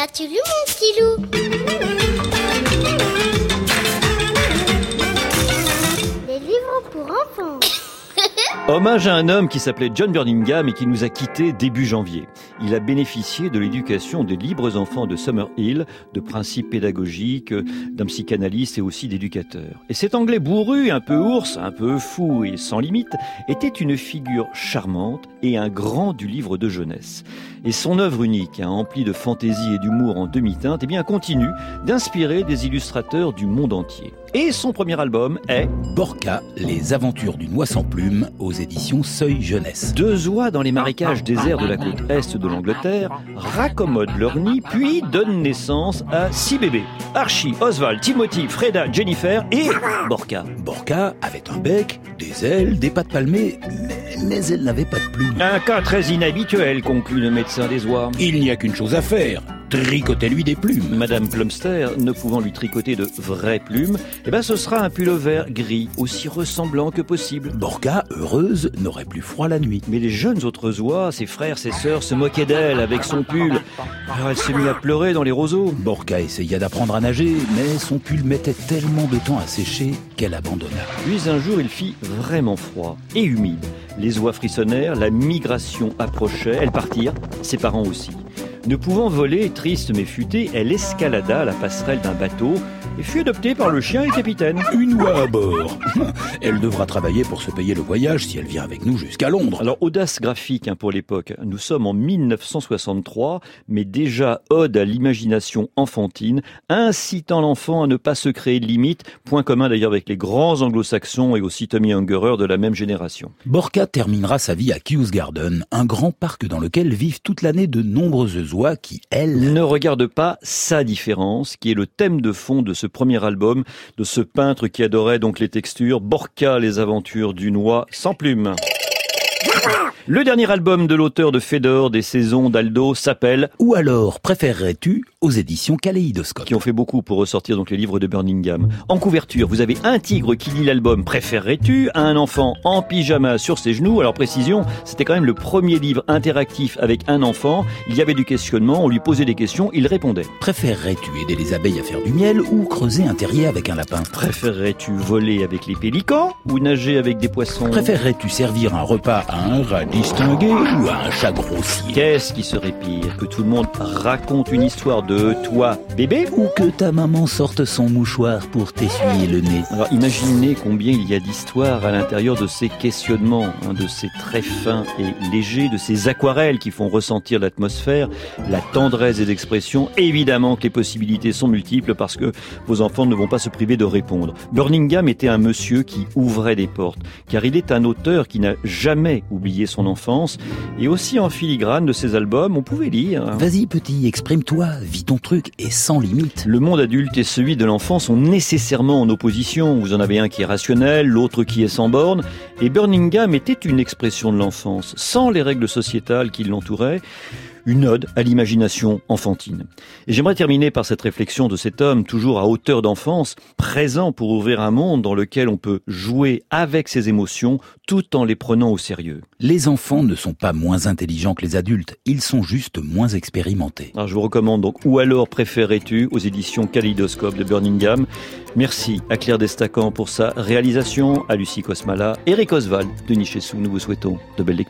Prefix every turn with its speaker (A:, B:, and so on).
A: L'as-tu lu, mon petit loup? Des livres pour enfants.
B: Hommage à un homme qui s'appelait John Burningham et qui nous a quittés début janvier. Il a bénéficié de l'éducation des libres enfants de Summerhill, de principes pédagogiques, d'un psychanalyste et aussi d'éducateur. Et cet Anglais bourru, un peu ours, un peu fou et sans limite, était une figure charmante et un grand du livre de jeunesse. Et son œuvre unique, emplie de fantaisie et d'humour en demi-teinte, continue d'inspirer des illustrateurs du monde entier. Et son premier album est
C: Borka, les aventures d'une oie sans plume, aux éditions Seuil Jeunesse.
B: 2 oies dans les marécages déserts de la côte est de l'Angleterre raccommodent leur nid puis donnent naissance à 6 bébés. Archie, Oswald, Timothy, Freda, Jennifer et Borka.
C: Borka avait un bec, des ailes, des pattes palmées, mais elle n'avait pas de plumes.
B: Un cas très inhabituel, conclut le médecin des oies.
C: Il n'y a qu'une chose à faire. Tricotez-lui des plumes.
B: Madame Plumster, ne pouvant lui tricoter de vraies plumes, ce sera un pullover gris, aussi ressemblant que possible.
C: Borka, heureuse, n'aurait plus froid la nuit.
B: Mais les jeunes autres oies, ses frères, ses sœurs, se moquaient d'elle avec son pull. Alors elle s'est mise à pleurer dans les roseaux.
C: Borka essaya d'apprendre à nager, mais son pull mettait tellement de temps à sécher qu'elle abandonna.
B: Puis un jour, il fit vraiment froid et humide. Les oies frissonnèrent, la migration approchait, elles partirent, ses parents aussi. Ne pouvant voler, triste mais futée, elle escalada la passerelle d'un bateau et fut adoptée par le chien et le capitaine.
C: Une oie à bord. Elle devra travailler pour se payer le voyage si elle vient avec nous jusqu'à Londres.
B: Alors, audace graphique pour l'époque. Nous sommes en 1963, mais déjà ode à l'imagination enfantine, incitant l'enfant à ne pas se créer de limites, point commun d'ailleurs avec les grands anglo-saxons et aussi Tommy Ungerer de la même génération.
C: Borka terminera sa vie à Kew Garden, un grand parc dans lequel vivent toute l'année de nombreuses oies qui, elles,
B: ne regardent pas sa différence, qui est le thème de fond de ce premier album, de ce peintre qui adorait donc les textures, Borka, les aventures d'une oie sans plumes. Le dernier album de l'auteur de Fédor, des saisons d'Aldo, s'appelle «
C: Ou alors préférerais-tu » aux éditions Kaléidoscope.
B: Qui ont fait beaucoup pour ressortir donc les livres de Burningham. En couverture, vous avez un tigre qui lit l'album « Préférerais-tu » à un enfant en pyjama sur ses genoux. Alors précision, c'était quand même le premier livre interactif avec un enfant. Il y avait du questionnement, on lui posait des questions, il répondait.
C: Préférerais-tu aider les abeilles à faire du miel ou creuser un terrier avec un lapin?
B: Préférerais-tu voler avec les pélicans ou nager avec des poissons?
C: Préférerais-tu servir un repas à un rat distingué ou à un chat grossier?
B: Qu'est-ce qui serait pire? Que tout le monde raconte une histoire de toi, bébé?
C: Ou que ta maman sorte son mouchoir pour t'essuyer le nez?
B: Alors imaginez combien il y a d'histoires à l'intérieur de ces questionnements, de ces traits fins et légers, de ces aquarelles qui font ressentir l'atmosphère, la tendresse des expressions. Évidemment que les possibilités sont multiples parce que vos enfants ne vont pas se priver de répondre. Burningham était un monsieur qui ouvrait des portes, car il est un auteur qui n'a jamais oublié son enfance. Et aussi en filigrane de ses albums, on pouvait lire...
C: Vas-y petit, exprime-toi, vis ton truc et sans limite.
B: Le monde adulte et celui de l'enfant sont nécessairement en opposition. Vous en avez un qui est rationnel, l'autre qui est sans borne. Et Burningham était une expression de l'enfance, sans les règles sociétales qui l'entouraient. Une ode à l'imagination enfantine. Et j'aimerais terminer par cette réflexion de cet homme, toujours à hauteur d'enfance, présent pour ouvrir un monde dans lequel on peut jouer avec ses émotions tout en les prenant au sérieux.
C: Les enfants ne sont pas moins intelligents que les adultes, ils sont juste moins expérimentés.
B: Alors je vous recommande donc Ou alors préférais-tu aux éditions Kaléidoscope de Burningham. Merci à Claire Destacan pour sa réalisation, à Lucie Kosmala, Eric Oswald, Denis Chessou. Nous vous souhaitons de belles lectures.